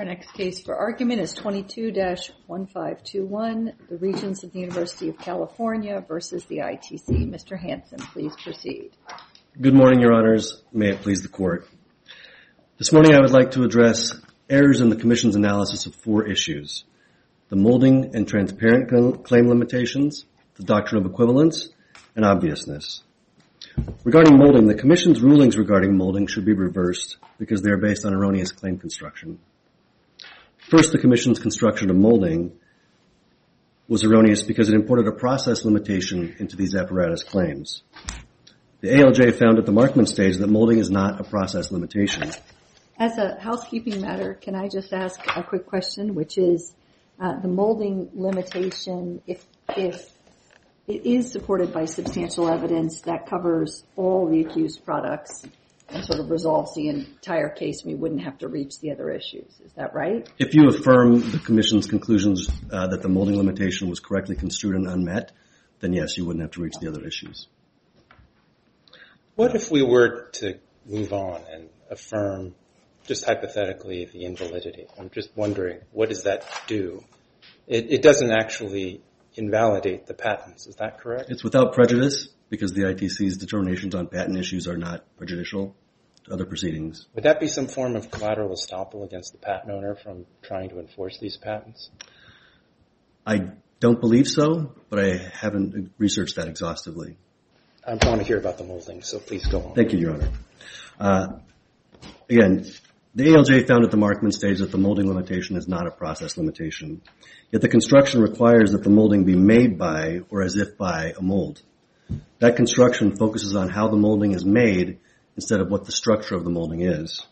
Our next case for argument is 22-1521, the Regents of the University of California versus the ITC. Mr. Hanson, please proceed. Good morning, Your Honors. May it please the Court. This morning I would like to address errors in the Commission's analysis of 4 issues: the molding and transparent claim limitations, the doctrine of equivalence, and obviousness. Regarding molding, the Commission's rulings regarding molding should be reversed because they are based on erroneous claim construction. First, the Commission's construction of molding was erroneous because it imported a process limitation into these apparatus claims. The ALJ found at the Markman stage that molding is not a process limitation. As a housekeeping matter, can I just ask a quick question, which is the molding limitation, if it is supported by substantial evidence that covers all the accused products and sort of resolves the entire case, we wouldn't have to reach the other issues. Is that right? If you affirm the Commission's conclusions that the molding limitation was correctly construed and unmet, then yes, you wouldn't have to reach the other issues. What if we were to move on and affirm, just hypothetically, the invalidity? I'm just wondering, what does that do? It doesn't actually invalidate the patents, is that correct? It's without prejudice because the ITC's determinations on patent issues are not prejudicial to other proceedings. Would that be some form of collateral estoppel against the patent owner from trying to enforce these patents? I don't believe so, but I haven't researched that exhaustively. I want to hear about the molding, so please go on. Thank you, Your Honor. Again, the ALJ found at the Markman stage that the molding limitation is not a process limitation, yet the construction requires that the molding be made by or as if by a mold. That construction focuses on how the molding is made instead of what the structure of the molding is.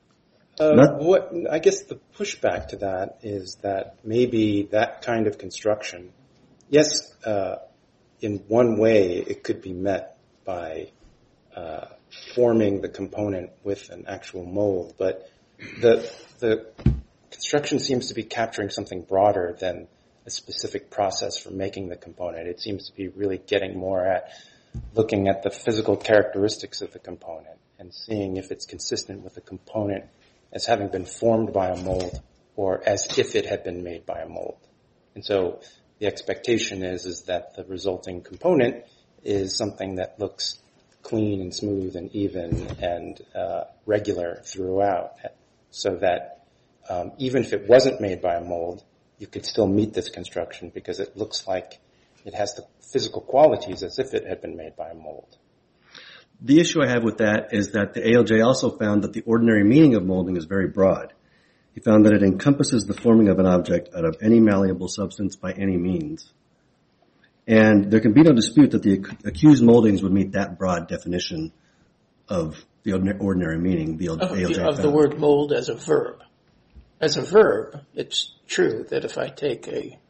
I guess the pushback to that is that maybe that kind of construction, yes, in one way it could be met by forming the component with an actual mold, but the construction seems to be capturing something broader than a specific process for making the component. It seems to be really getting more at looking at the physical characteristics of the component and seeing if it's consistent with the component as having been formed by a mold or as if it had been made by a mold. And so the expectation is that the resulting component is something that looks clean and smooth and even and regular throughout, so that even if it wasn't made by a mold, you could still meet this construction because it looks like it has the physical qualities as if it had been made by a mold. The issue I have with that is that the ALJ also found that the ordinary meaning of molding is very broad. He found that it encompasses the forming of an object out of any malleable substance by any means. And there can be no dispute that the accused moldings would meet that broad definition of the ordinary meaning the ALJ found. Of the word mold as a verb. As a verb, it's true that if I take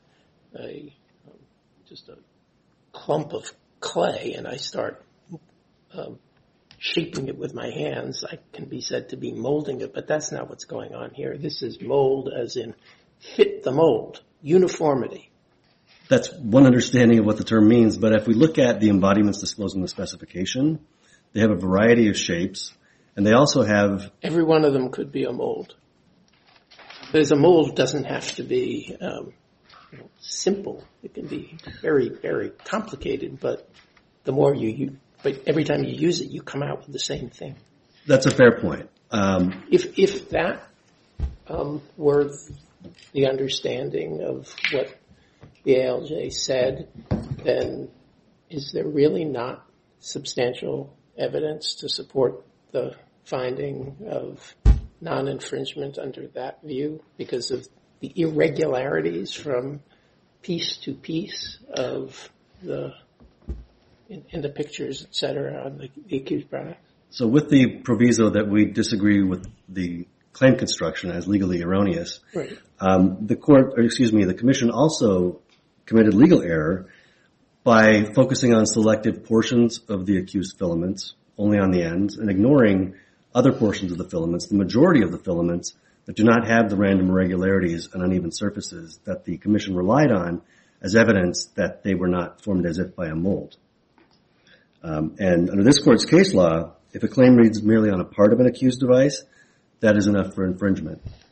just a clump of clay and I start shaping it with my hands, I can be said to be molding it, but that's not what's going on here. This is mold as in fit the mold, uniformity. That's one understanding of what the term means, but if we look at the embodiments disclosed in the specification, they have a variety of shapes, and they also have... Every one of them could be a mold. Because a mold doesn't have to be simple. It can be very, very complicated, but the more but every time you use it, you come out with the same thing. That's a fair point. If that were the understanding of what the ALJ said, then is there really not substantial evidence to support the finding of non-infringement under that view because of the irregularities from piece to piece of in the pictures, et cetera, on the accused product? So with the proviso that we disagree with the claim construction as legally erroneous, right. The Commission also committed legal error by focusing on selected portions of the accused filaments, only on the ends, and ignoring other portions of the filaments, the majority of the filaments that do not have the random irregularities and uneven surfaces that the Commission relied on as evidence that they were not formed as if by a mold. And under this Court's case law, if a claim reads merely on a part of an accused device, that is enough for infringement.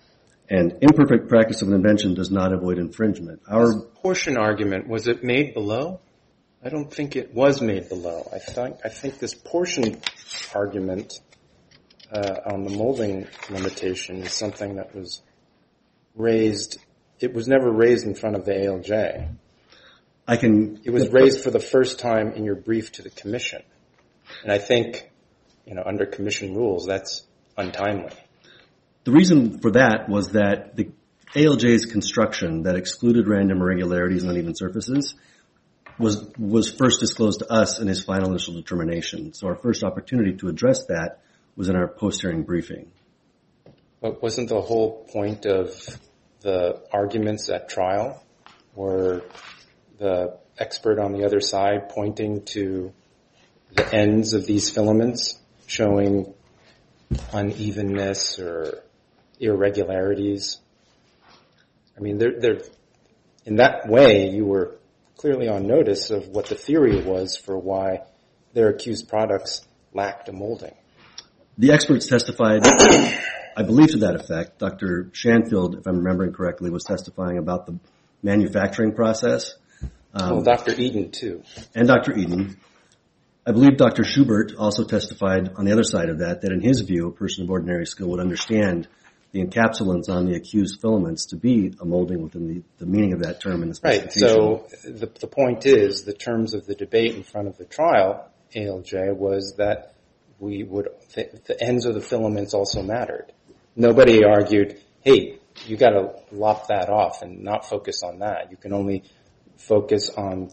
And imperfect practice of an invention does not avoid infringement. This portion argument, was it made below? I don't think it was made below. I think this portion argument on the molding limitation is something that was raised. It was never raised in front of the ALJ. It was raised for the first time in your brief to the commission. And I think, under commission rules, that's untimely. The reason for that was that the ALJ's construction that excluded random irregularities and uneven surfaces was first disclosed to us in his final initial determination. So our first opportunity to address that was in our post-hearing briefing. But wasn't the whole point of the arguments at trial, or the expert on the other side pointing to the ends of these filaments showing unevenness or irregularities? I mean, in that way, you were clearly on notice of what the theory was for why their accused products lacked a molding. The experts testified, I believe to that effect. Dr. Shanfield, if I'm remembering correctly, was testifying about the manufacturing process. Dr. Eden, too. And Dr. Eden. I believe Dr. Schubert also testified on the other side of that in his view, a person of ordinary skill would understand the encapsulants on the accused filaments to be a molding within the meaning of that term in the specification. Right, so the point is, the terms of the debate in front of the trial, ALJ, was that the ends of the filaments also mattered. Nobody argued, hey, you got to lop that off and not focus on that. You can only focus on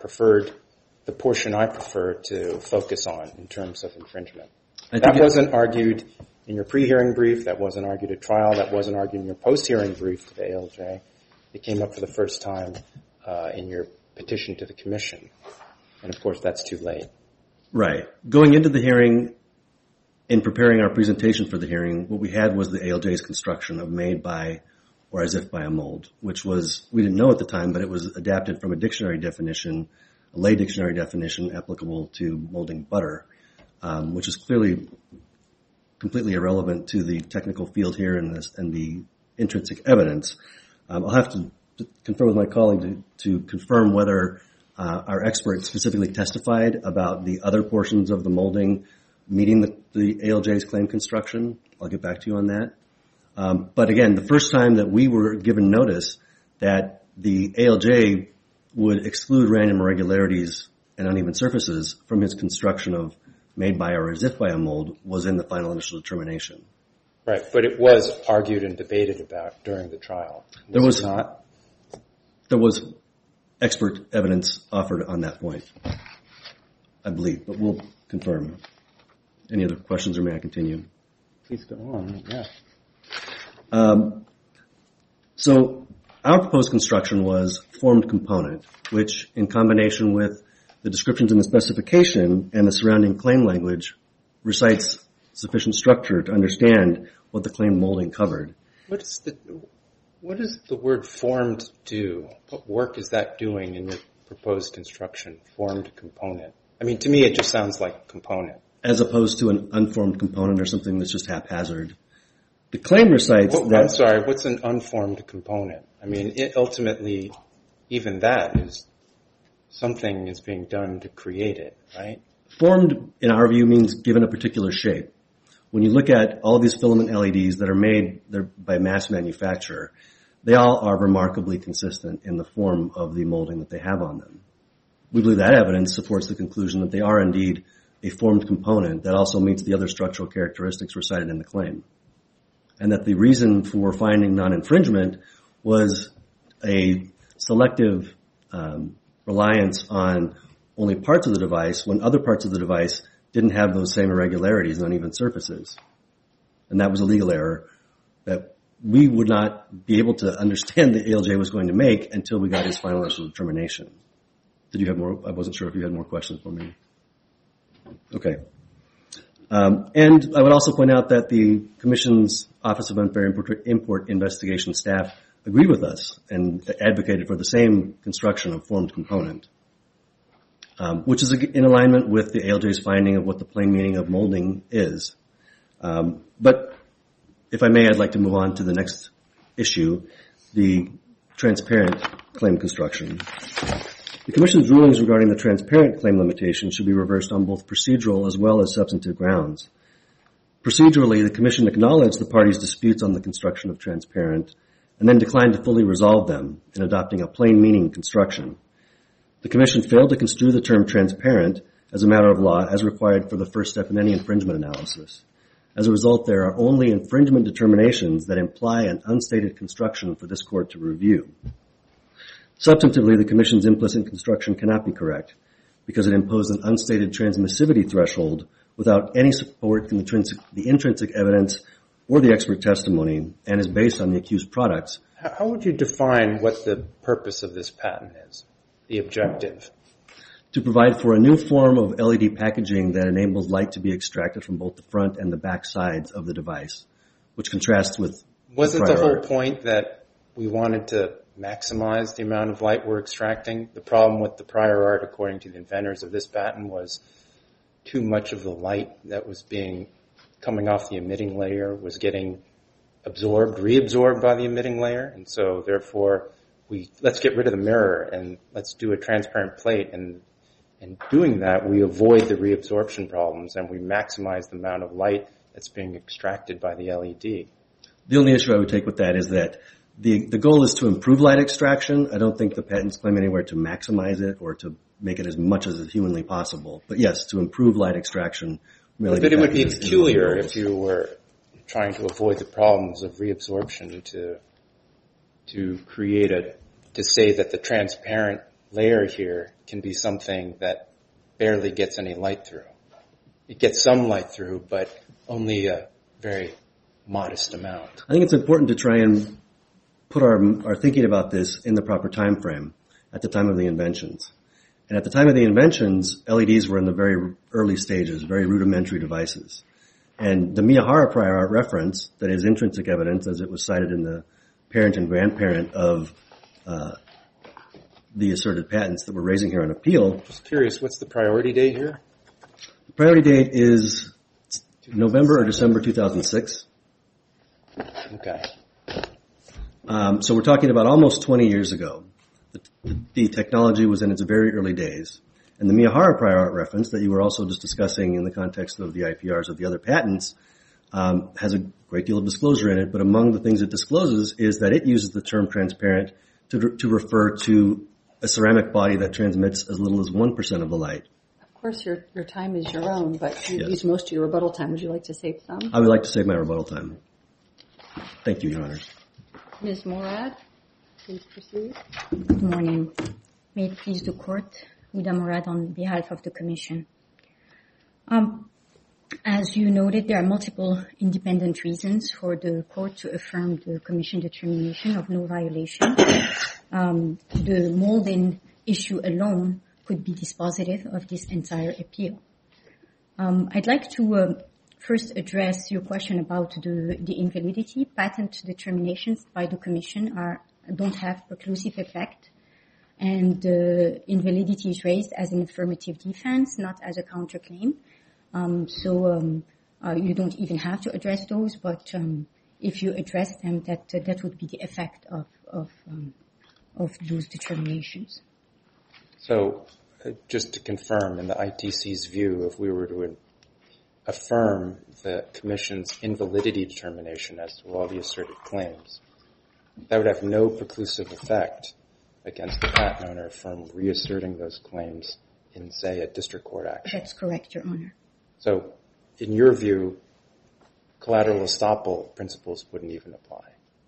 the portion I prefer to focus on in terms of infringement. That wasn't argued in your pre-hearing brief. That wasn't argued at trial. That wasn't argued in your post-hearing brief to the ALJ. It came up for the first time in your petition to the commission. And, of course, that's too late. Right. Going into the hearing, in preparing our presentation for the hearing, what we had was the ALJ's construction of made by or as if by a mold, which was, we didn't know at the time, but it was adapted from a dictionary definition, a lay dictionary definition applicable to molding butter, which is clearly completely irrelevant to the technical field here and the intrinsic evidence. I'll have to confer with my colleague to confirm whether our expert specifically testified about the other portions of the molding meeting the ALJ's claim construction. I'll get back to you on that. But again, the first time that we were given notice that the ALJ would exclude random irregularities and uneven surfaces from his construction of made by or as if by a mold was in the final initial determination. Right, but it was argued and debated about during the trial. There was expert evidence offered on that point, I believe, but we'll confirm. Any other questions, or may I continue? Please go on, yeah. So our proposed construction was formed component, which in combination with the descriptions in the specification and the surrounding claim language recites sufficient structure to understand what the claim molding covered. What does the word formed do? What work is that doing in your proposed construction, formed component? I mean, to me it just sounds like component. As opposed to an unformed component or something that's just haphazard. The claim recites that... I'm sorry, what's an unformed component? I mean, ultimately, even that is something is being done to create it, right? Formed, in our view, means given a particular shape. When you look at all these filament LEDs that are made by mass manufacture, they all are remarkably consistent in the form of the molding that they have on them. We believe that evidence supports the conclusion that they are indeed a formed component that also meets the other structural characteristics recited in the claim. And that the reason for finding non-infringement was a selective reliance on only parts of the device when other parts of the device didn't have those same irregularities and uneven surfaces. And that was a legal error that we would not be able to understand the ALJ was going to make until we got his final initial determination. Did you have more? I wasn't sure if you had more questions for me. Okay. And I would also point out that the Commission's Office of Unfair Import Investigation staff agreed with us and advocated for the same construction of formed component, which is in alignment with the ALJ's finding of what the plain meaning of molding is. But if I may, I'd like to move on to the next issue, the transparent claim construction. The Commission's rulings regarding the transparent claim limitation should be reversed on both procedural as well as substantive grounds. Procedurally, the Commission acknowledged the parties' disputes on the construction of transparent and then declined to fully resolve them in adopting a plain meaning construction. The Commission failed to construe the term transparent as a matter of law as required for the first step in any infringement analysis. As a result, there are only infringement determinations that imply an unstated construction for this Court to review. Substantively, the Commission's implicit construction cannot be correct because it imposed an unstated transmissivity threshold without any support in the intrinsic evidence or the expert testimony and is based on the accused products. How would you define what the purpose of this patent is, the objective? To provide for a new form of LED packaging that enables light to be extracted from both the front and the back sides of the device, which contrasts with Wasn't the whole point that we wanted to maximize the amount of light we're extracting? The problem with the prior art, according to the inventors of this patent, was too much of the light that was coming off the emitting layer was getting reabsorbed by the emitting layer, and so therefore let's get rid of the mirror and let's do a transparent plate, and in doing that we avoid the reabsorption problems and we maximize the amount of light that's being extracted by the LED. The only issue I would take with that is that the goal is to improve light extraction. I don't think the patents claim anywhere to maximize it or to make it as much as is humanly possible. But yes, to improve light extraction. Really, but it would be peculiar if you were trying to avoid the problems of reabsorption to say that the transparent layer here can be something that barely gets any light through. It gets some light through, but only a very modest amount. I think it's important to try and put our thinking about this in the proper time frame at the time of the inventions. And at the time of the inventions, LEDs were in the very early stages, very rudimentary devices. And the Miyahara prior art reference, that is intrinsic evidence as it was cited in the parent and grandparent of the asserted patents that we're raising here on appeal. Just curious, what's the priority date here? The priority date is November or December 2006. Okay. So we're talking about almost 20 years ago. The technology was in its very early days. And the Miyahara prior art reference that you were also just discussing in the context of the IPRs of the other patents has a great deal of disclosure in it, but among the things it discloses is that it uses the term transparent to refer to a ceramic body that transmits as little as 1% of the light. Of course, your time is your own, but you Yes. use most of your rebuttal time. Would you like to save some? I would like to save my rebuttal time. Thank you, Your Honors. Ms. Morad, please proceed. Good morning. May it please the Court, Huda Morad on behalf of the Commission. As you noted, there are multiple independent reasons for the Court to affirm the Commission determination of no violation. The molding issue alone could be dispositive of this entire appeal. I'd like to first address your question about the invalidity. Patent determinations by the Commission don't have preclusive effect, and invalidity is raised as an affirmative defense, not as a counterclaim. So you don't even have to address those, but if you address them, that would be the effect of those determinations. So just to confirm, in the ITC's view, if we were to affirm the Commission's invalidity determination as to all the asserted claims, that would have no preclusive effect against the patent owner from reasserting those claims in, say, a district court action. That's correct, Your Honor. So, in your view, collateral estoppel principles wouldn't even apply?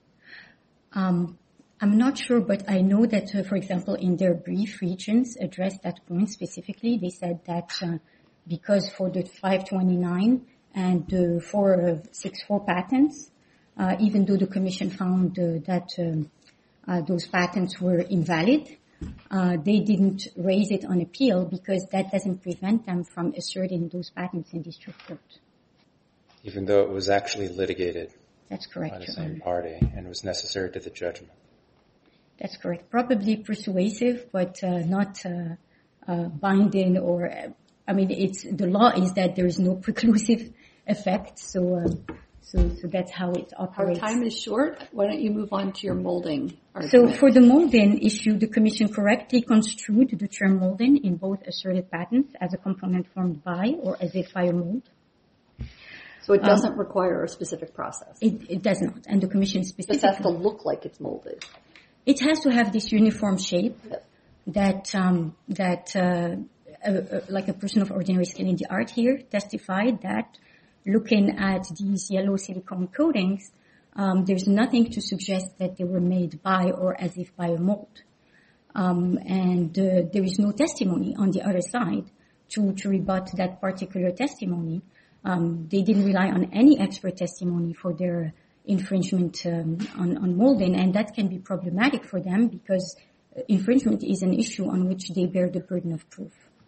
I'm not sure, but I know that, for example, in their brief, Regents addressed that point specifically. They said that because for the 529 and the 464 patents, even though the Commission found that those patents were invalid, they didn't raise it on appeal because that doesn't prevent them from asserting those patents in district court. Even though it was actually litigated That's correct, by the Your same Honor. party and was necessary to the judgment. That's correct. Probably persuasive, but not binding or, the law is that there is no preclusive effect, so So that's how it Our operates. time is short. Why don't you move on to your molding So argument? for the molding issue, the Commission correctly construed the term molding in both asserted patents as a component formed by or as if by a mold. So it doesn't require a specific process. It does not, and the Commission It just has to specifically. look like it's molded. It has to have this uniform shape that like a person of ordinary skill in the art here testified that looking at these yellow silicone coatings, there's nothing to suggest that they were made by or as if by a mold. And there is no testimony on the other side to rebut that particular testimony. They didn't rely on any expert testimony for their infringement on molding, and that can be problematic for them because infringement is an issue on which they bear the burden of proof.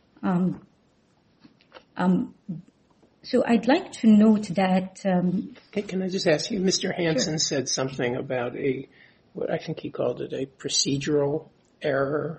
So I'd like to note that... Can I just ask you, Mr. Hansen said something about what I think he called it a procedural error,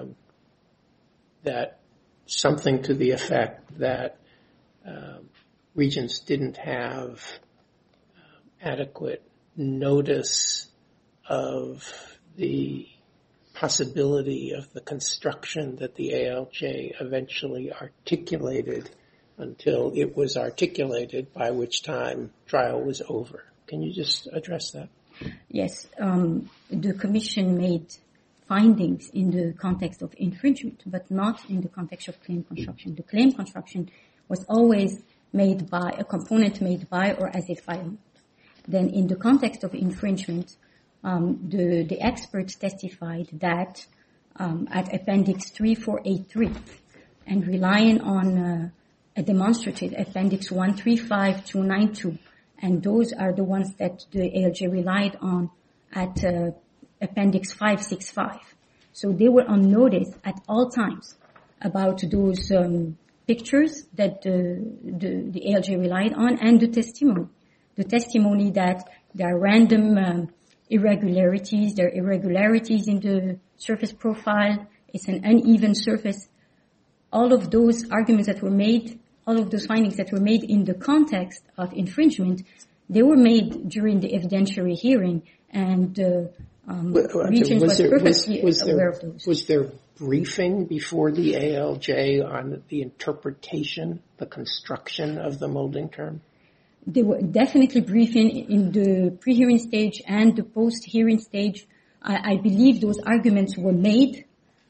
that something to the effect that Regents didn't have adequate notice of the possibility of the construction that the ALJ eventually articulated until it was articulated, by which time trial was over. Can you just address that? Yes, the Commission made findings in the context of infringement, but not in the context of claim construction. The claim construction was always made by a component made by or as if by a mold. Then in the context of infringement, the experts testified that at Appendix 3483 and relying on a demonstrative Appendix 135292, and those are the ones that the ALJ relied on at Appendix 565. So they were on notice at all times about those pictures that the ALJ relied on and the testimony. The testimony that there are random irregularities, there are irregularities in the surface profile, it's an uneven surface. All of those arguments that were made, all of those findings that were made in the context of infringement, they were made during the evidentiary hearing, and Regents was perfectly aware of those. Was there briefing before the ALJ on the interpretation, the construction of the molding term? They were definitely briefing in the pre-hearing stage and the post-hearing stage. I believe those arguments were made.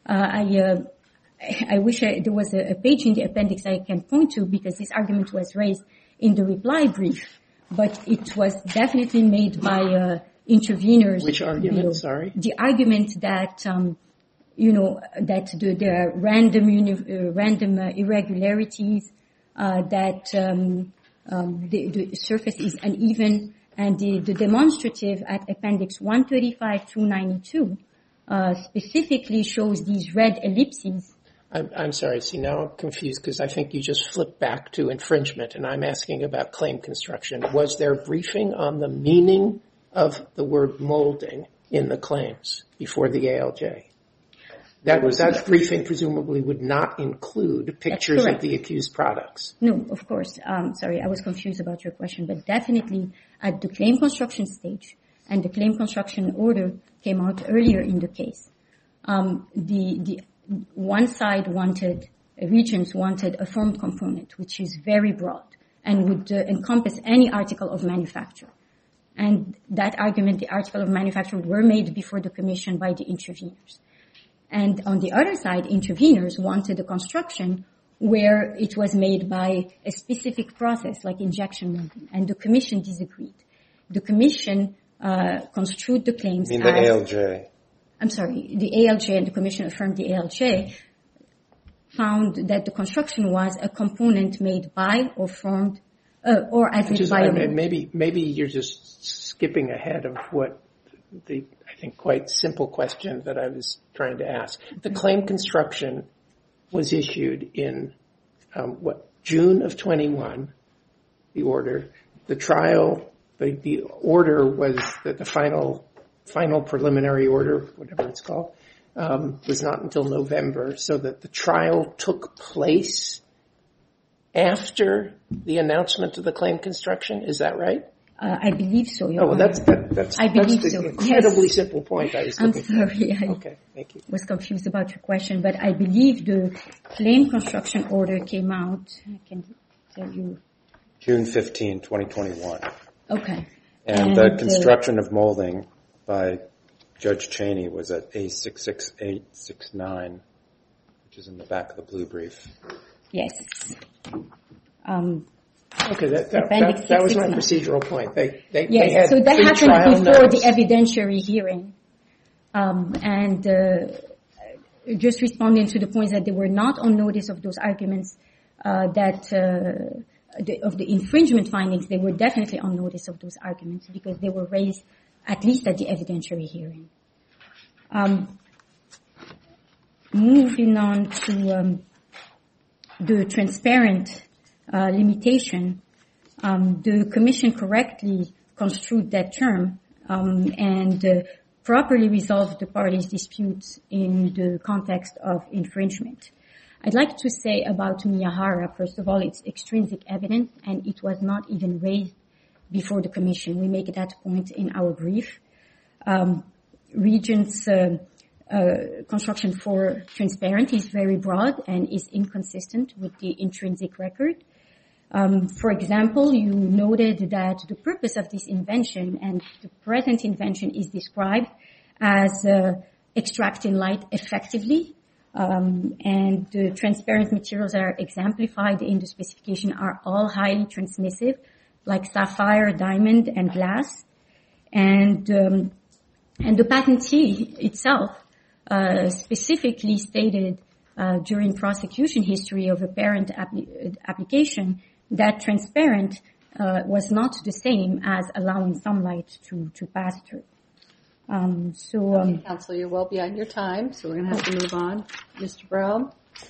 I wish there was a page in the appendix I can point to, because this argument was raised in the reply brief, but it was definitely made by interveners. Which argument, sorry? The argument that, that there are random irregularities, that the surface is uneven, and the demonstrative at Appendix 135-292 specifically shows these red ellipses. I'm sorry, see, now I'm confused because I think you just flipped back to infringement, and I'm asking about claim construction. Was there briefing on the meaning of the word molding in the claims before the ALJ? That briefing presumably would not include pictures of the accused products. No, of course. Sorry, I was confused about your question, but definitely at the claim construction stage, and the claim construction order came out earlier in the case. The one side Regents wanted a formed component, which is very broad and would encompass any article of manufacture. And that argument, the article of manufacture, were made before the Commission by the interveners. And on the other side, interveners wanted a construction where it was made by a specific process, like injection molding, and the Commission disagreed. The Commission construed the claims the ALJ? I'm sorry, the ALJ, and the Commission affirmed the ALJ, found that the construction was a component made by or formed, or as if by a mold. Maybe you're just skipping ahead of what the, I think, quite simple question that I was trying to ask. The claim construction was issued in, June of 21, the order. The trial, the order was that the final preliminary order, whatever it's called, was not until November, so that the trial took place after the announcement of the claim construction. Is that right? I believe so, Your Oh, well, Honor. that's I believe the so. incredibly Yes. simple point I was I'm looking for. sorry. Okay, thank you. Was confused about your question, but I believe the claim construction order came out. I can tell you. June 15, 2021. Okay. And the construction of molding by Judge Cheney was at A66869, which is in the back of the blue brief. Yes. Okay, that was my 669. procedural point. They Yes, had so that pre-trial happened before notice. the evidentiary hearing. Just responding to the points that they were not on notice of those arguments, of the infringement findings, they were definitely on notice of those arguments because they were raised at least at the evidentiary hearing. Moving on to the transparent limitation, the Commission correctly construed that term and properly resolved the parties' disputes in the context of infringement. I'd like to say about Miyahara, first of all, it's extrinsic evidence and it was not even raised before the Commission. We make that point in our brief. Regent's construction for transparent is very broad and is inconsistent with the intrinsic record. For example, you noted that the purpose of this invention and the present invention is described as extracting light effectively, and the transparent materials that are exemplified in the specification are all highly transmissive, like sapphire, diamond, and glass. And the patentee itself specifically stated during prosecution history of a parent application that transparent was not the same as allowing sunlight to pass through. Counsel, you're well beyond your time, so we're going to have to move on. Mr. Brown?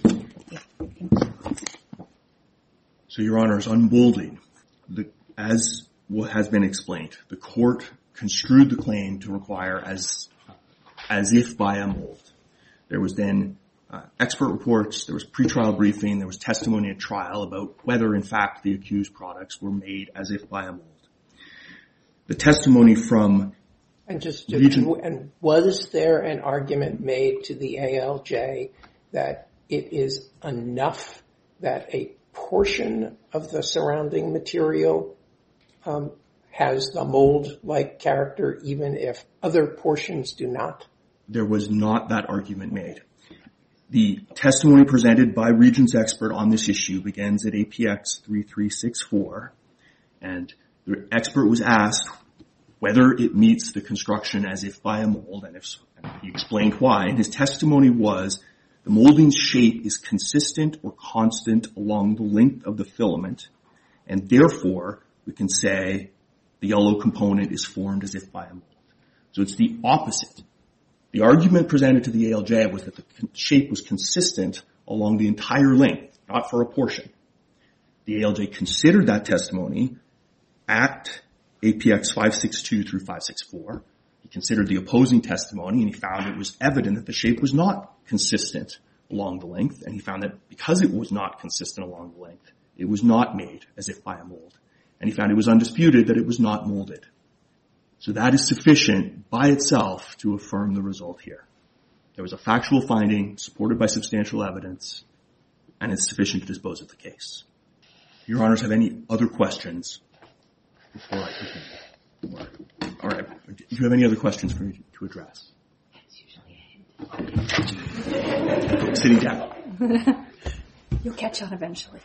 So, Your Honors, on molding, as has been explained, the court construed the claim to require as if by a mold. There was then expert reports, there was pretrial briefing, there was testimony at trial about whether, in fact, the accused products were made as if by a mold. The testimony from And and was there an argument made to the ALJ that it is enough that a portion of the surrounding material has the mold-like character, even if other portions do not? There was not that argument made. The testimony presented by Regent's expert on this issue begins at APX 3364, and the expert was asked whether it meets the construction as if by a mold, and he explained why. And his testimony was the molding's shape is consistent or constant along the length of the filament, and therefore we can say the yellow component is formed as if by a mold. So it's the opposite. The argument presented to the ALJ was that the shape was consistent along the entire length, not for a portion. The ALJ considered that testimony at APX 562 through 564. He considered the opposing testimony, and he found it was evident that the shape was not consistent along the length, and he found that because it was not consistent along the length, it was not made as if by a mold. And he found it was undisputed that it was not molded. So that is sufficient by itself to affirm the result here. There was a factual finding supported by substantial evidence, and it's sufficient to dispose of the case. Do Your Honors have any other questions before I continue? All right. Do you have any other questions for me to address? Sitting down. You'll catch on eventually.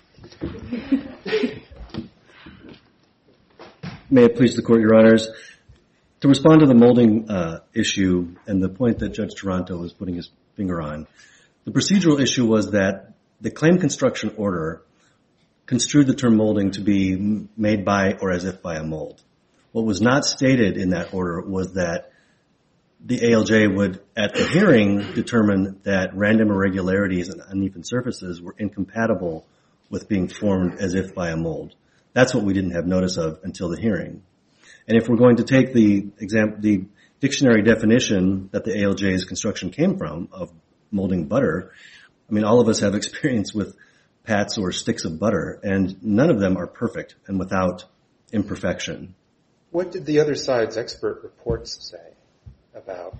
May it please the Court, Your Honors. To respond to the molding issue and the point that Judge Taranto was putting his finger on, the procedural issue was that the claim construction order construed the term molding to be made by or as if by a mold. What was not stated in that order was that the ALJ would, at the hearing, determine that random irregularities and uneven surfaces were incompatible with being formed as if by a mold. That's what we didn't have notice of until the hearing. And if we're going to take the dictionary definition that the ALJ's construction came from of molding butter, I mean, all of us have experience with pats or sticks of butter, and none of them are perfect and without imperfection. What did the other side's expert reports say about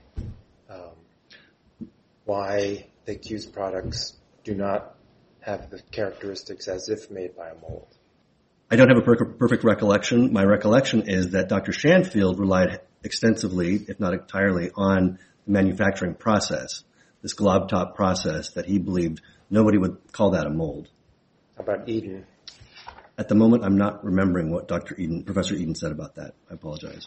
why the accused products do not have the characteristics as if made by a mold? I don't have a perfect recollection. My recollection is that Dr. Shanfield relied extensively, if not entirely, on the manufacturing process, this glob top process that he believed nobody would call that a mold. How about Eden? At the moment, I'm not remembering what Professor Eden said about that. I apologize.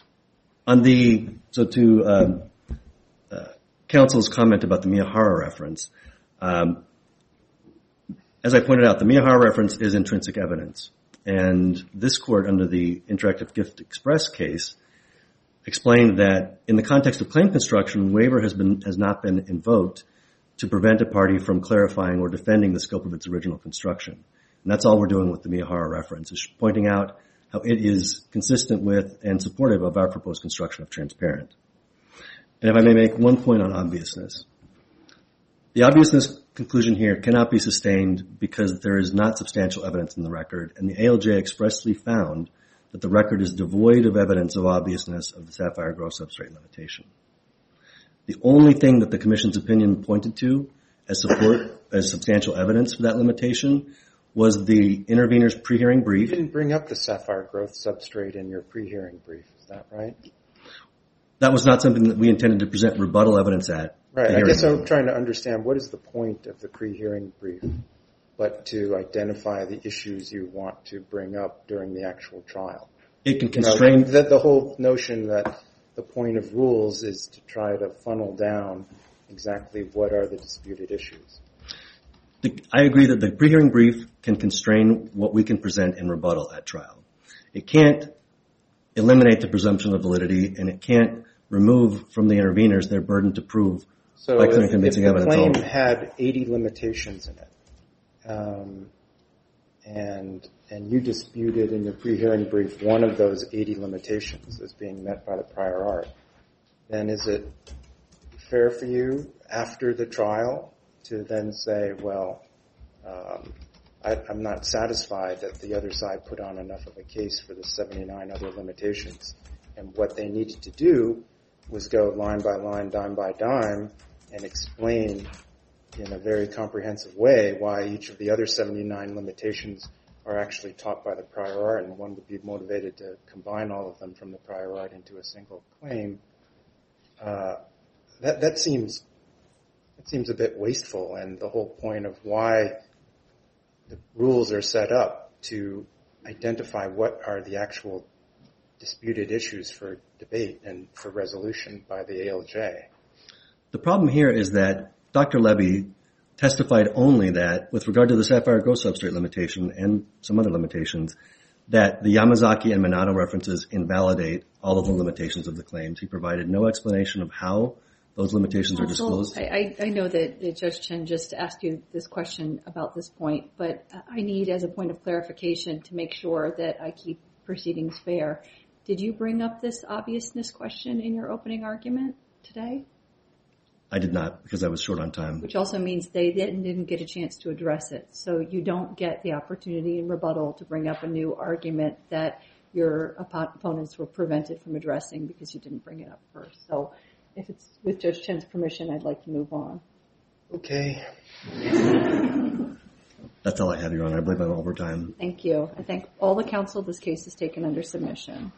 To counsel's comment about the Miyahara reference, as I pointed out, the Miyahara reference is intrinsic evidence. And this court, under the Interactive Gift Express case, explained that in the context of claim construction, waiver has not been invoked to prevent a party from clarifying or defending the scope of its original construction. And that's all we're doing with the Miyahara reference, is pointing out how it is consistent with and supportive of our proposed construction of transparent. And if I may make one point on obviousness. The obviousness conclusion here cannot be sustained because there is not substantial evidence in the record, and the ALJ expressly found that the record is devoid of evidence of obviousness of the sapphire growth substrate limitation. The only thing that the Commission's opinion pointed to as substantial evidence for that limitation was the intervener's pre-hearing brief. You didn't bring up the sapphire growth substrate in your pre-hearing brief, is that right? That was not something that we intended to present rebuttal evidence at. Right, I guess I'm trying to understand what is the point of the pre-hearing brief, but to identify the issues you want to bring up during the actual trial. It can constrain... The whole notion that the point of rules is to try to funnel down exactly what are the disputed issues. I agree that the pre-hearing brief can constrain what we can present in rebuttal at trial. It can't eliminate the presumption of validity, and it can't remove from the interveners their burden to prove by clear and convincing evidence. So if the claim had 80 limitations in it, and you disputed in your pre-hearing brief one of those 80 limitations as being met by the prior art, then is it fair for you after the trial to then say, well, I'm not satisfied that the other side put on enough of a case for the 79 other limitations, and what they needed to do was go line by line, dime by dime, and explain in a very comprehensive way why each of the other 79 limitations are actually taught by the prior art, and one would be motivated to combine all of them from the prior art into a single claim. That seems a bit wasteful, and the whole point of why the rules are set up to identify what are the actual disputed issues for debate and for resolution by the ALJ. The problem here is that Dr. Levy testified only that, with regard to the sapphire growth substrate limitation and some other limitations, that the Yamazaki and Minato references invalidate all of the limitations of the claims. He provided no explanation of how those limitations are disclosed. I know that Judge Chen just asked you this question about this point, but I need, as a point of clarification, to make sure that I keep proceedings fair. Did you bring up this obviousness question in your opening argument today? I did not, because I was short on time. Which also means they didn't get a chance to address it. So you don't get the opportunity in rebuttal to bring up a new argument that your opponents were prevented from addressing because you didn't bring it up first. So if it's with Judge Chen's permission, I'd like to move on. Okay. That's all I have, Your Honor. I believe I'm over time. Thank you. I thank all the counsel. This case is taken under submission.